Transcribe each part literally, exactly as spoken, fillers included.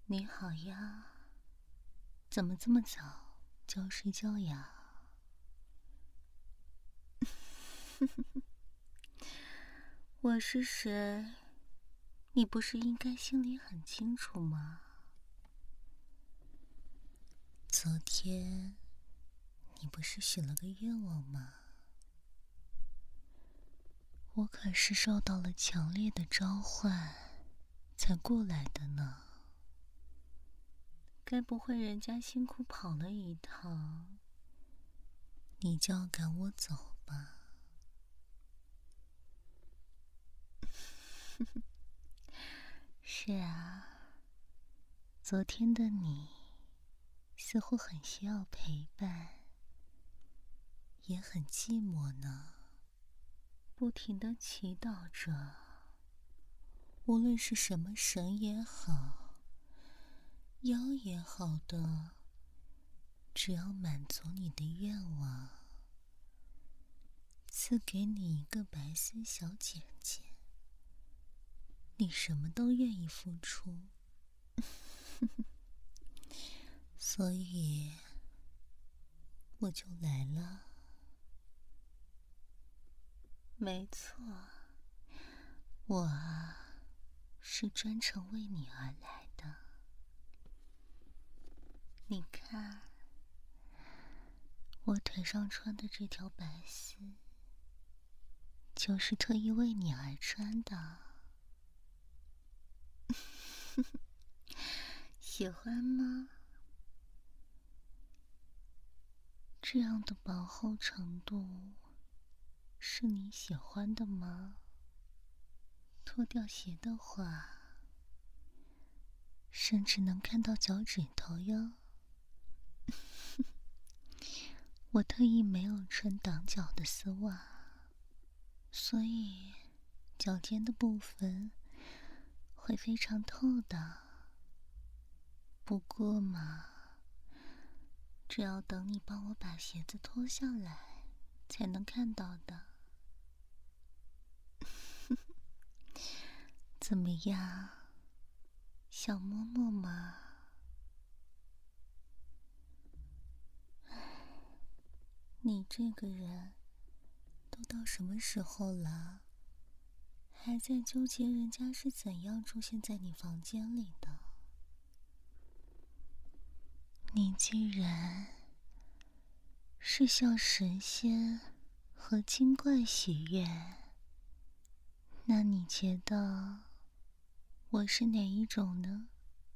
你好呀，怎么这么早就要睡觉呀？我是谁，你不是应该心里很清楚吗？昨天你不是许了个愿望吗？我可是受到了强烈的召唤才过来的呢。该不会人家辛苦跑了一趟，你就要赶我走吧？是啊，昨天的你似乎很需要陪伴，也很寂寞呢，不停地祈祷着，无论是什么神也好，妖也好的，只要满足你的愿望，赐给你一个白丝小姐姐，你什么都愿意付出。所以我就来了。没错，我啊是专程为你而来的。你看，我腿上穿的这条白丝，就是特意为你而穿的。喜欢吗？这样的薄厚程度，是你喜欢的吗？脱掉鞋的话，甚至能看到脚趾头哟。我特意没有穿挡脚的丝袜，所以脚尖的部分会非常透的。不过嘛，只要等你帮我把鞋子脱下来才能看到的。怎么样，想摸摸吗？你这个人都到什么时候了，还在纠结人家是怎样出现在你房间里的？你既然是向神仙和精怪许愿，那你觉得我是哪一种呢？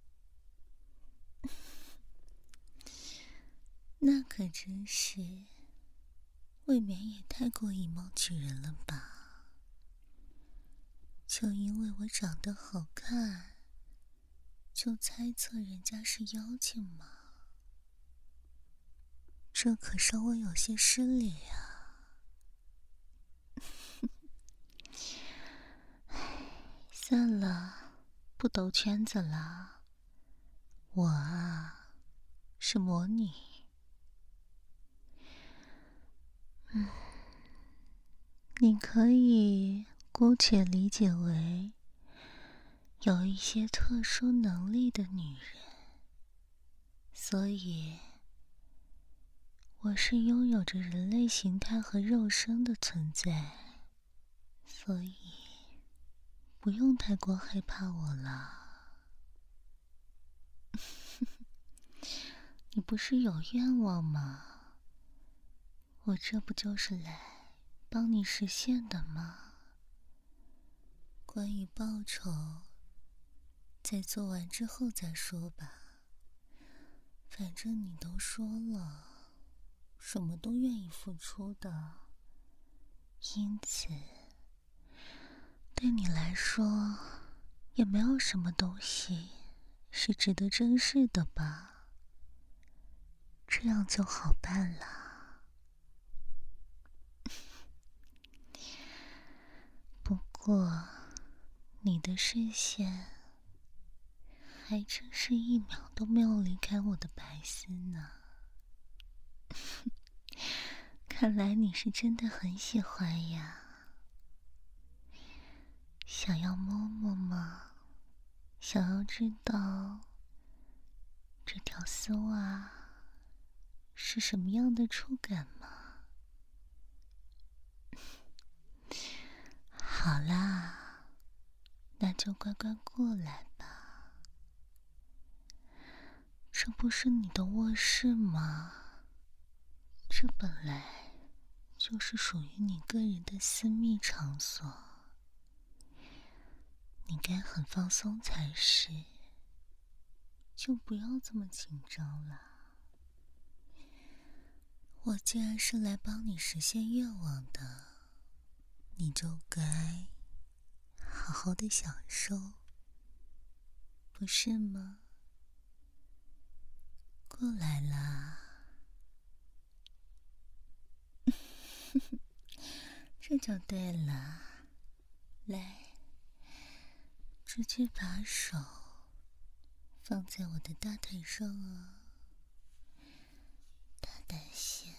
那可真是，未免也太过以貌取人了吧？就因为我长得好看，就猜测人家是妖精吗？这可稍微有些失礼啊。算了，不兜圈子了。我啊，是魔女。嗯，你可以姑且理解为有一些特殊能力的女人，所以我是拥有着人类形态和肉身的存在，所以不用太过害怕我了。你不是有愿望吗？我这不就是来帮你实现的吗？关于报酬，在做完之后再说吧。反正你都说了，什么都愿意付出的，因此对你来说也没有什么东西是值得珍视的吧？这样就好办了。不过你的视线还真是一秒都没有离开我的白丝呢。看来你是真的很喜欢呀。想要摸摸吗？想要知道这条丝袜是什么样的触感吗？好啦，那就乖乖过来吧。这不是你的卧室吗？这本来就是属于你个人的私密场所，你该很放松才是，就不要这么紧张了。我既然是来帮你实现愿望的，你就该好好的享受，不是吗？过来啦，这就对了。来，直接把手放在我的大腿上啊，大胆些。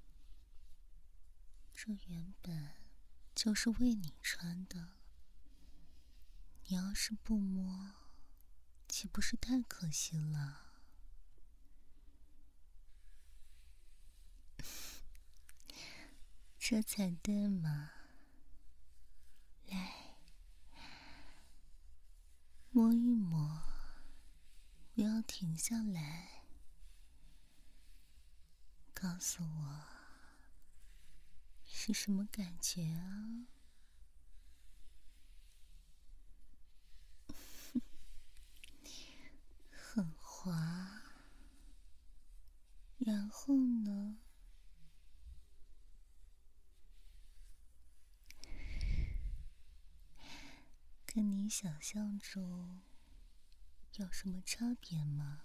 这原本就是为你穿的，你要是不摸，岂不是太可惜了？这才对嘛！来，摸一摸，不要停下来，告诉我是什么感觉啊？很滑，然后呢？跟你想象中有什么差别吗？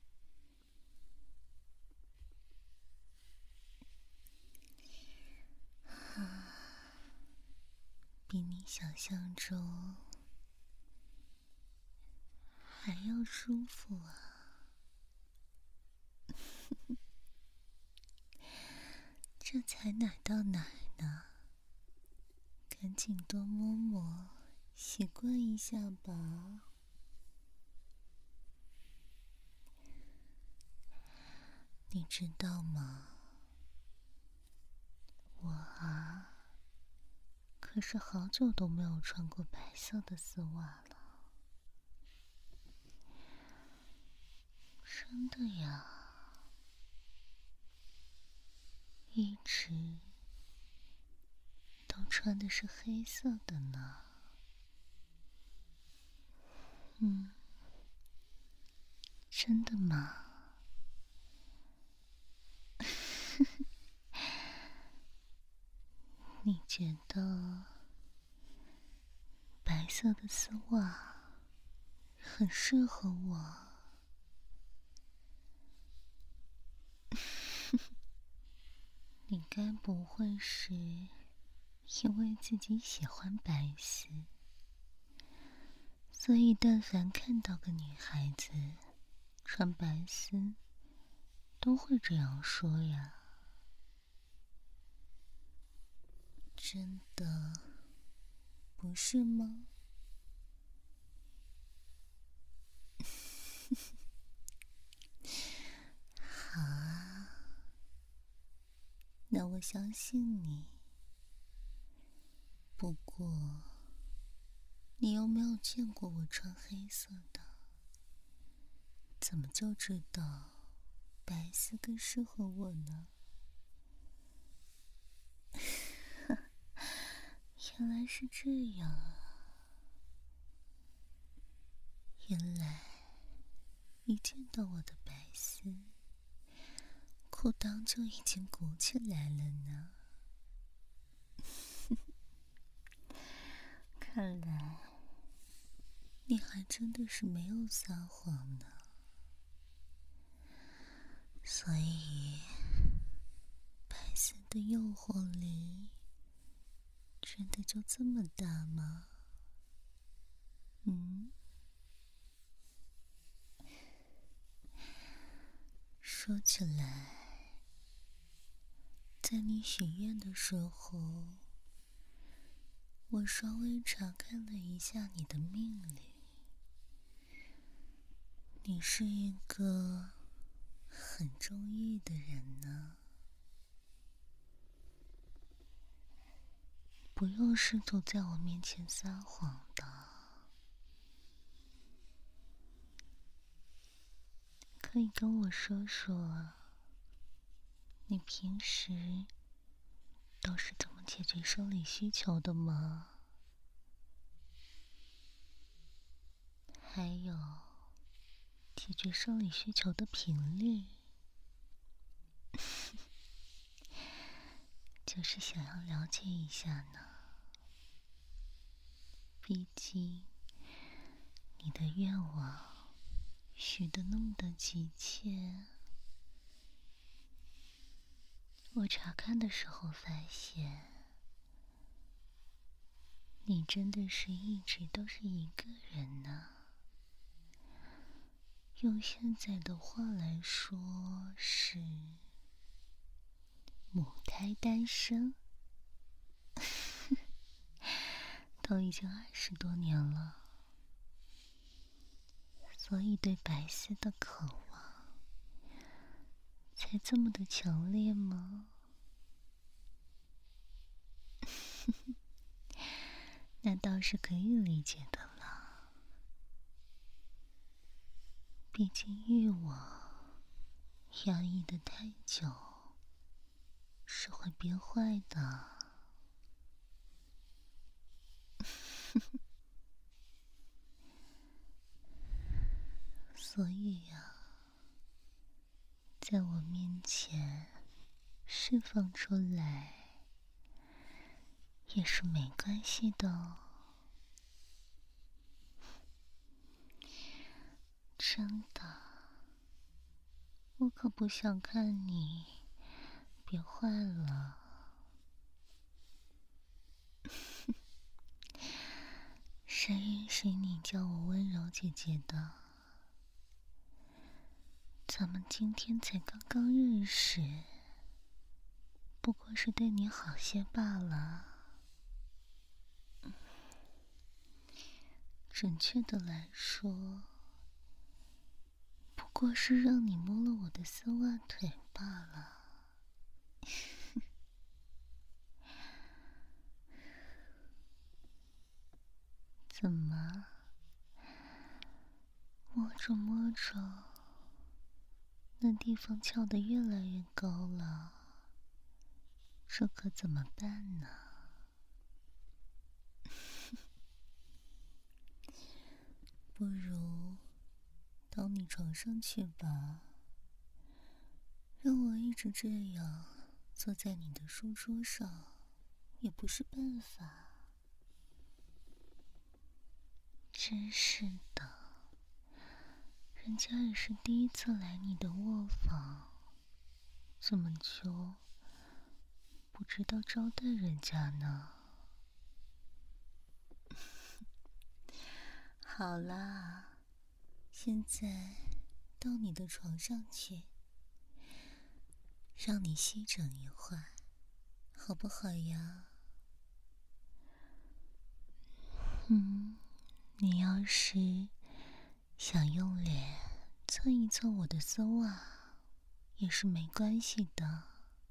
啊，比你想象中还要舒服啊！这才奶到奶呢，赶紧多摸摸，习惯一下吧。你知道吗？我啊，可是好久都没有穿过白色的丝袜了。真的呀，一直都穿的是黑色的呢。嗯，真的吗？你觉得白色的丝袜很适合我？你该不会是因为自己喜欢白丝，所以但凡看到个女孩子穿白丝，都会这样说呀？真的不是吗？好啊，那我相信你。不过，你有没有见过我穿黑色的？怎么就知道白丝更适合我呢？原来是这样啊！原来一见到我的白丝，裤裆就已经鼓起来了呢。看来你还真的是没有撒谎呢。所以，白丝的诱惑力真的就这么大吗？嗯？说起来，在你许愿的时候，我稍微查看了一下你的命理， 你是一个很中意的人呢，不用试图在我面前撒谎的。可以跟我说说，你平时都是怎么解决生理需求的吗？还有，解决生理需求的频率，就是想要了解一下呢。毕竟，你的愿望许得那么的急切，我查看的时候发现，你真的是一直都是一个人呢。用现在的话来说是母胎单身，都已经二十多年了，所以对白丝的渴望才这么的强烈吗？那倒是可以理解的了，毕竟欲望压抑的太久是会变坏的。所以呀，在我面前释放出来也是没关系的哦。真的，我可不想看你变坏了。谁允许你叫我温柔姐姐的？咱们今天才刚刚认识，不过是对你好些罢了。准确的来说，不过是让你摸了我的丝袜腿罢了。怎么，摸着摸着，那地方翘得越来越高了，这可怎么办呢？不如到你床上去吧，让我一直这样坐在你的书桌上也不是办法。真是的，人家也是第一次来你的卧房，怎么就不知道招待人家呢？好啦，现在到你的床上去，让你吸整一会儿，好不好呀？嗯，你要是想用脸蹭一蹭我的丝袜，也是没关系的。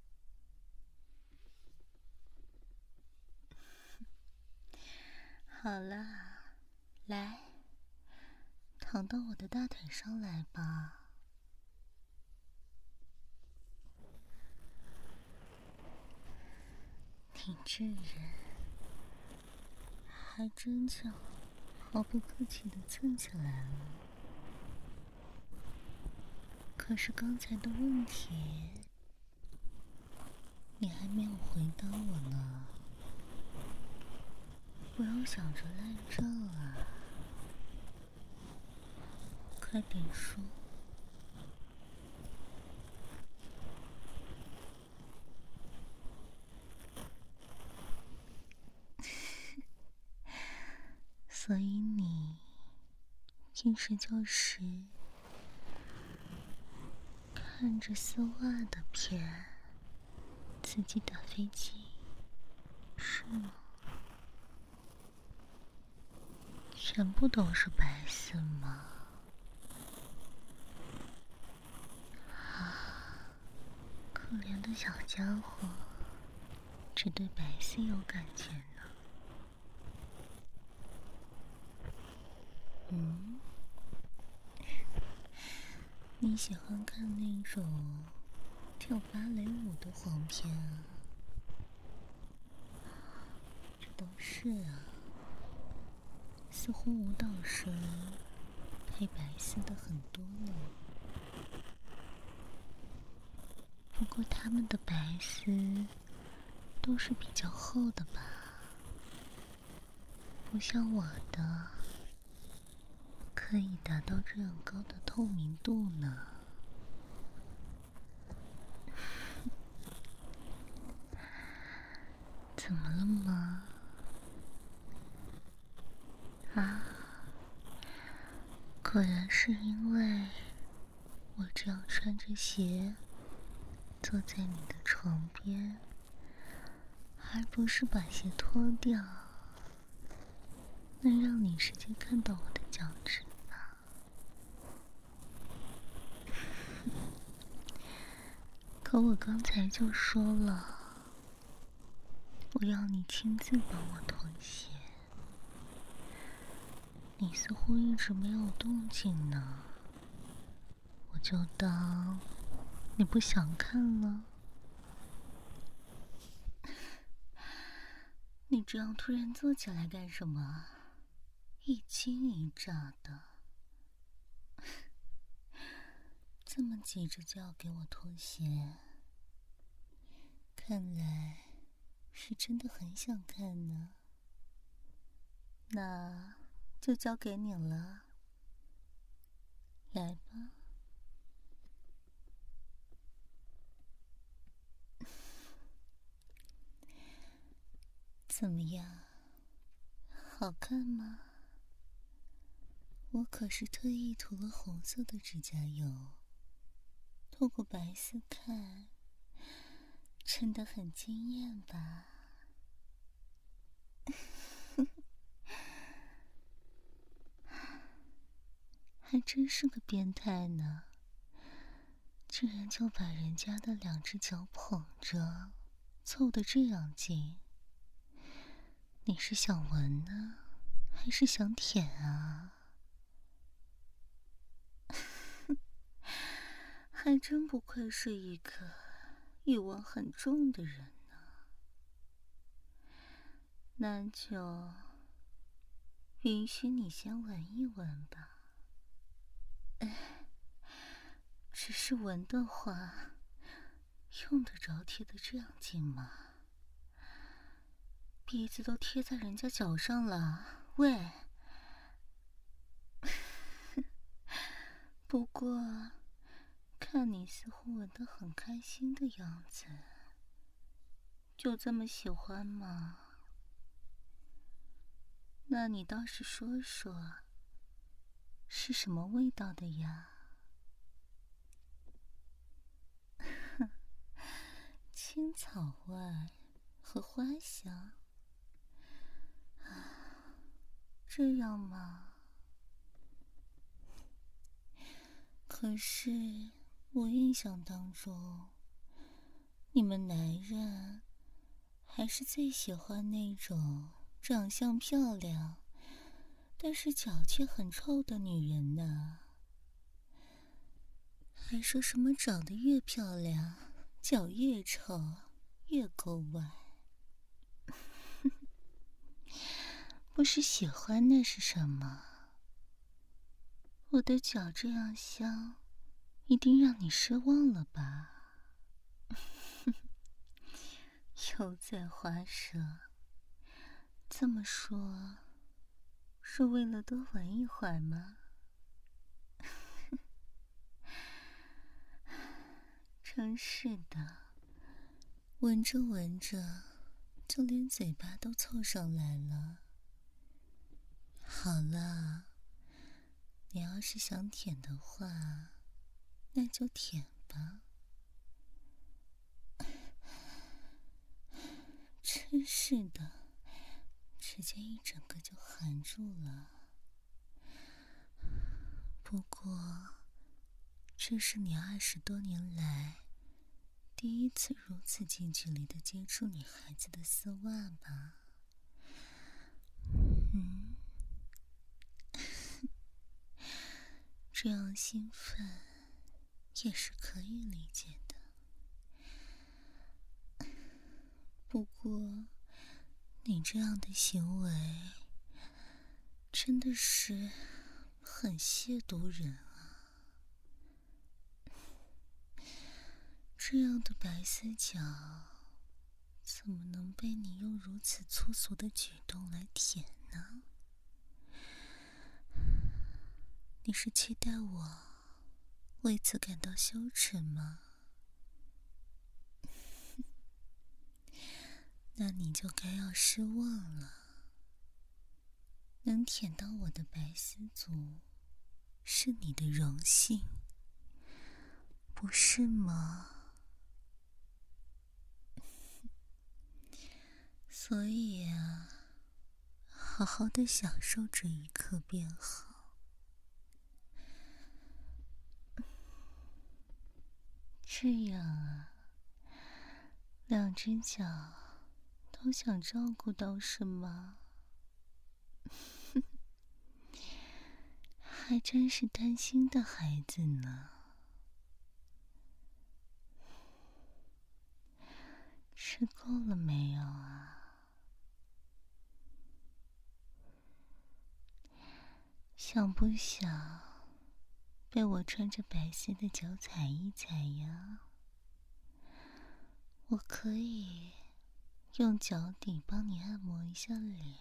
好啦，来，躺到我的大腿上来吧。你这人还真就毫不客气地蹭起来了。可是刚才的问题，你还没有回答我呢。不要想着赖账啊，快点说。所以你平时就是看着丝袜的片，自己打飞机，是吗？全部都是白丝吗？ 个小家伙只对白丝有感觉呢。嗯，你喜欢看那种跳芭蕾舞的黄片啊？这都是啊，似乎舞蹈生配白丝的很多呢。不过他们的白丝都是比较厚的吧，不像我的可以达到这样高的透明度呢。怎么了吗？啊，果然是因为我这样穿着鞋坐在你的床边，而不是把鞋脱掉，能让你直接看到我的脚趾呢。可我刚才就说了，我要你亲自帮我脱鞋，你似乎一直没有动静呢，我就当你不想看了。你这样突然坐起来干什么？一惊一乍的，这么急着就要给我脱鞋，看来是真的很想看呢。那就交给你了，来吧。怎么样，好看吗？我可是特意涂了红色的指甲油，透过白丝看，真的很惊艳吧？还真是个变态呢，居然就把人家的两只脚捧着，凑得这样近。你是想闻呢，还是想舔啊？还真不愧是一个欲望很重的人呢。那就允许你先闻一闻吧。哎，只是闻的话，用得着贴得这样近吗？鼻子都贴在人家脚上了，喂！不过，看你似乎闻得很开心的样子，就这么喜欢吗？那你倒是说说，是什么味道的呀？青草味和花香啊，这样吗？可是我印象当中，你们男人还是最喜欢那种长相漂亮，但是脚却很臭的女人呢。还说什么长得越漂亮，脚越臭，越够歪。不是喜欢那是什么？我的脚这样香，一定让你失望了吧？油嘴滑舌，这么说，是为了多闻一会儿吗？真是的，闻着闻着，就连嘴巴都凑上来了。好了，你要是想舔的话，那就舔吧。真是的，直接一整个就含住了。不过，这是你二十多年来第一次如此近距离的接触女孩子的丝袜吧？嗯，这样兴奋也是可以理解的。不过，你这样的行为真的是很亵渎人啊！这样的白丝脚怎么能被你用如此粗俗的举动来舔呢？你是期待我为此感到羞耻吗？那你就该要失望了。能舔到我的白丝足，是你的荣幸，不是吗？所以啊，好好的享受这一刻便好。这样啊，两只脚都想照顾到是吗？还真是担心的孩子呢。吃够了没有啊？想不想被我穿着白丝的脚踩一踩呀？我可以用脚底帮你按摩一下脸，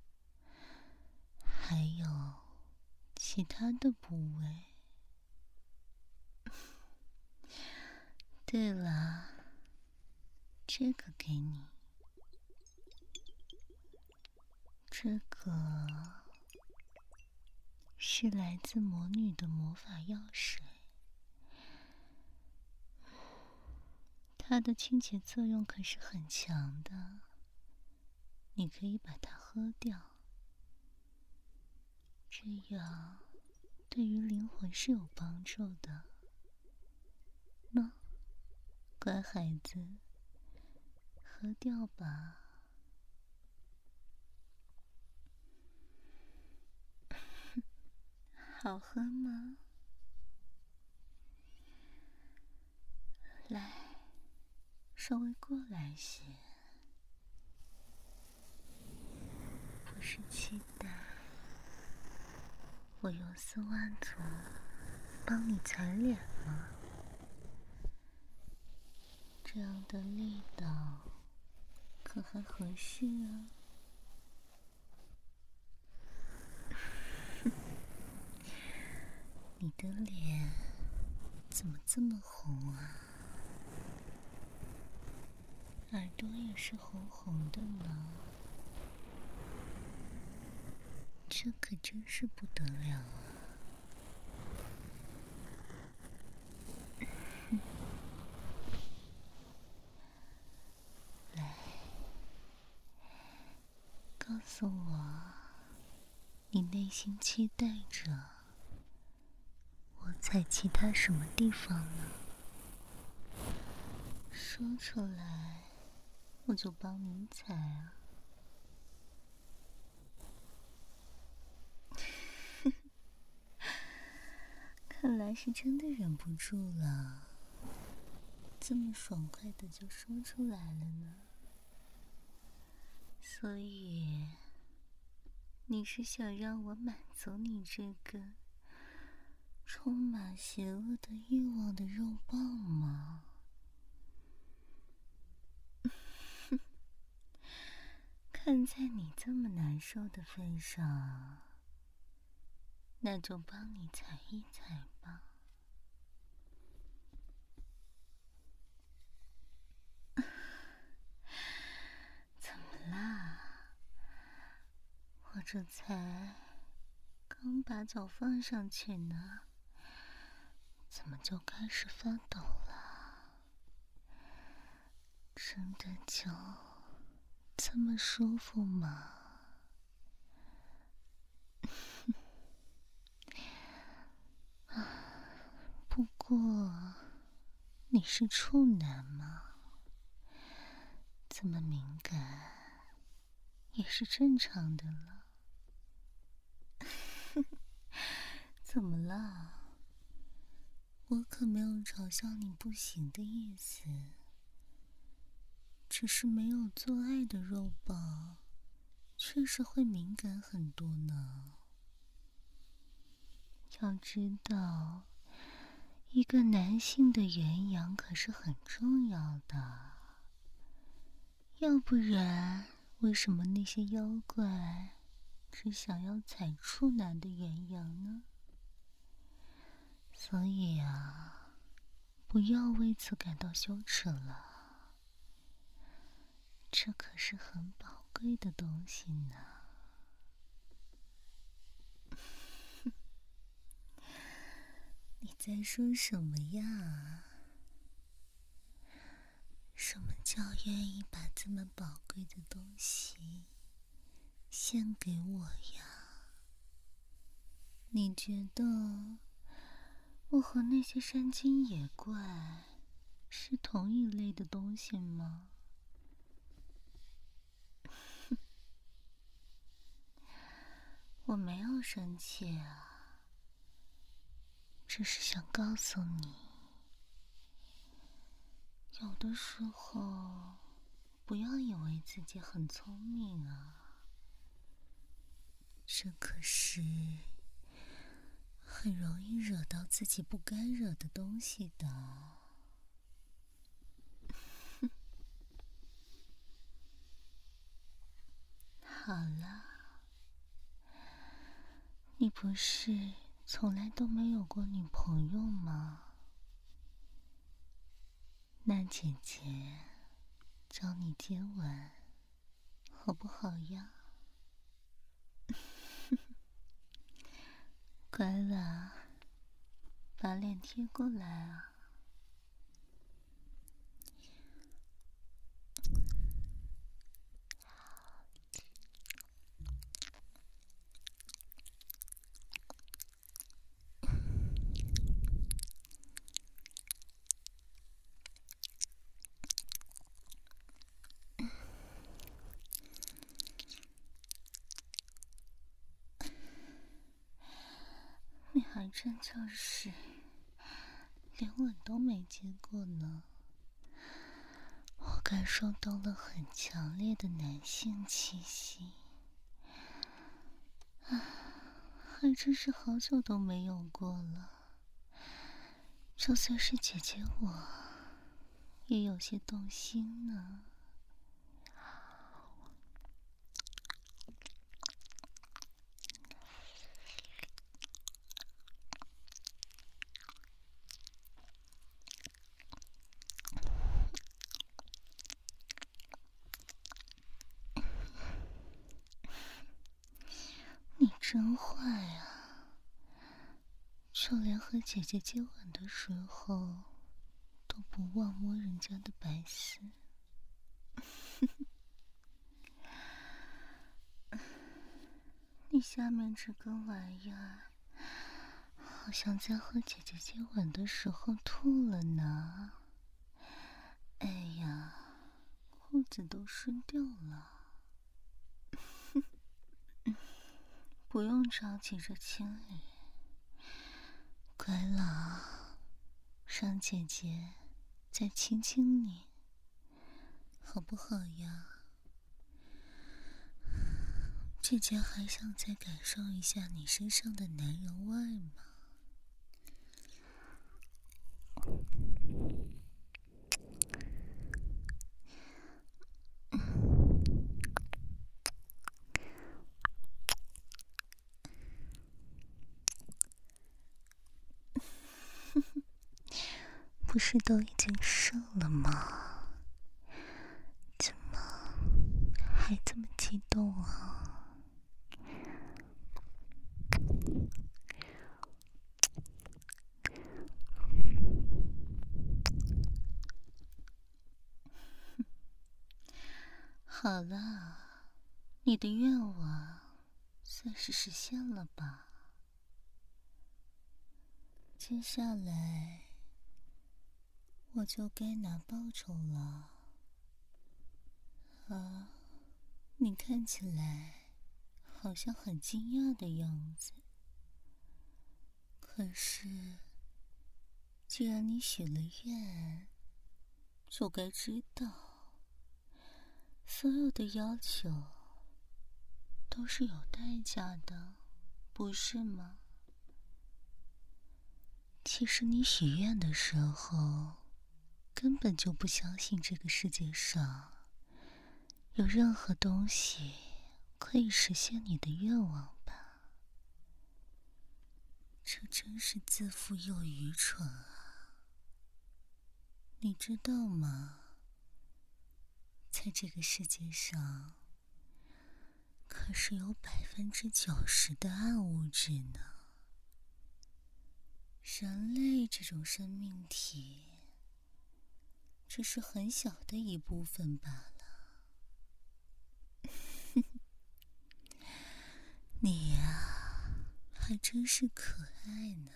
还有其他的部位。对了，这个给你，这个是来自魔女的魔法药水，它的清洁作用可是很强的，你可以把它喝掉，这样对于灵魂是有帮助的。喏，乖孩子，喝掉吧。好喝吗？来，稍微过来些。不是期待我用丝袜足帮你踩脸吗？这样的力道可还合适啊？你的脸怎么这么红啊？耳朵也是红红的呢，这可真是不得了啊！来，告诉我，你内心期待着我踩其他什么地方呢？说出来，我就帮你踩啊！看来是真的忍不住了，这么爽快的就说出来了呢。所以，你是想让我满足你这个充满邪恶的欲望的肉棒吗？看在你这么难受的份上，那就帮你踩一踩吧。怎么啦？我这才刚把脚放上去呢，怎么就开始发抖了？真的就这么舒服吗？不过， 你是处男吗？这么敏感也是正常的了。怎么了？我可没有嘲笑你不行的意思，只是没有做爱的肉棒确实会敏感很多呢。要知道，一个男性的元阳可是很重要的，要不然为什么那些妖怪只想要采处男的元阳呢？所以啊，不要为此感到羞耻了，这可是很宝贵的东西呢。你在说什么呀？什么叫愿意把这么宝贵的东西献给我呀？你觉得我和那些山精野怪是同一类的东西吗？我没有生气啊，只是想告诉你，有的时候不要以为自己很聪明啊，这可是很容易惹到自己不该惹的东西的。好了，你不是从来都没有过女朋友吗？那姐姐教你接吻，好不好呀？乖了，把脸贴过来啊。你还真就是连吻都没接过呢。我感受到了很强烈的男性气息，啊，还真是好久都没有过了。就算是姐姐我，也有些动心呢。你真坏啊！就连和姐姐接吻的时候，都不忘摸人家的白丝。你下面这根玩意儿，好像在和姐姐接吻的时候吐了呢。哎呀，裤子都湿掉了。不用着急着清理，乖了，让姐姐再亲亲你，好不好呀？姐姐还想再感受一下你身上的男人味吗？不是都已经射了吗？怎么还这么激动啊？好了，你的愿望算是实现了吧？接下来我就该拿报酬了。啊，你看起来好像很惊讶的样子。可是，既然你许了愿，就该知道，所有的要求都是有代价的，不是吗？其实你许愿的时候，根本就不相信这个世界上有任何东西可以实现你的愿望吧？这真是自负又愚蠢啊！你知道吗？在这个世界上，可是有百分之九十的暗物质呢。人类这种生命体，只是很小的一部分罢了。你呀，还真是可爱呢。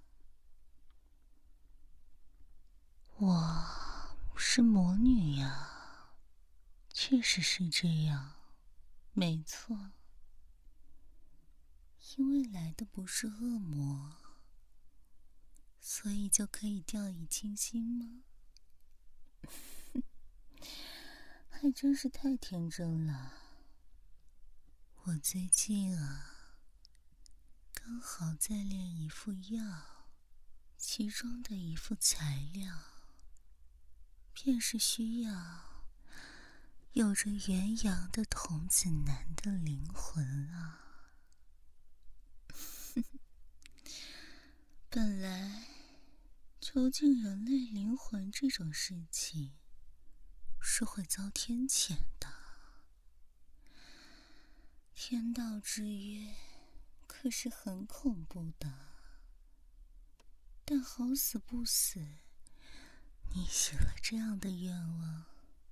我是魔女呀，确实是这样，没错。因为来的不是恶魔，所以就可以掉以轻心吗？还真是太天真了。我最近啊，刚好在炼一副药，其中的一副材料，便是需要有着元阳的童子男的灵魂啊。本来，囚禁人类灵魂这种事情是会遭天谴的。天道之约可是很恐怖的。但好死不死，你许了这样的愿望，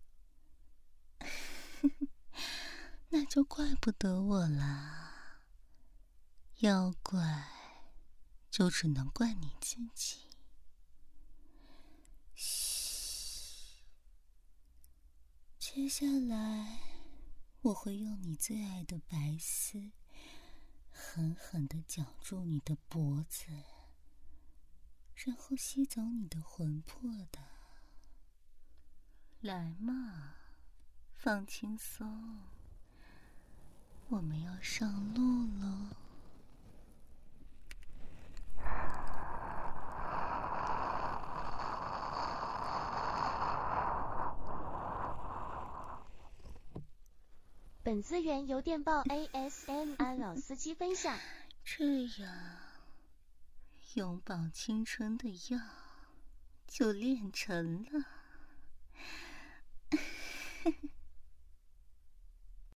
那就怪不得我啦。要怪，就只能怪你自己。嘘，接下来我会用你最爱的白丝，狠狠地绞住你的脖子，然后吸走你的魂魄的。来嘛，放轻松，我们要上路喽。 本资源由电报 A S M R 老司机分享。 这样，永葆青春的药就炼成了。